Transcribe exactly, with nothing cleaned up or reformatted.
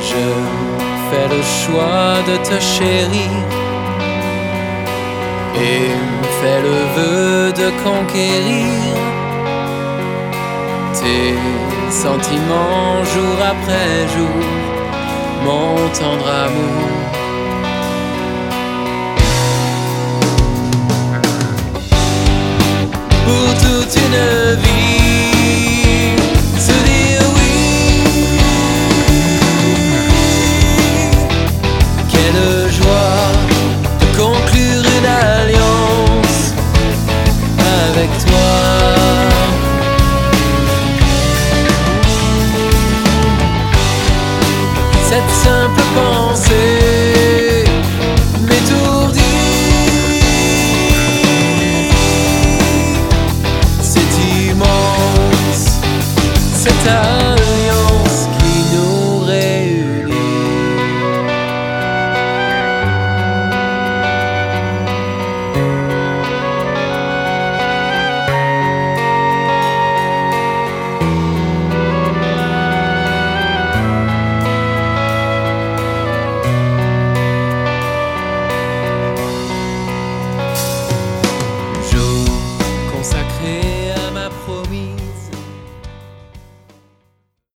Je fais le choix de te chérir et fais le vœu de conquérir tes sentiments jour après jour, mon tendre amour. Pour toute une vie, se dire oui. Quelle joie de conclure une alliance avec toi. Cette simple pensée m'étourdit. C'est immense, c'est à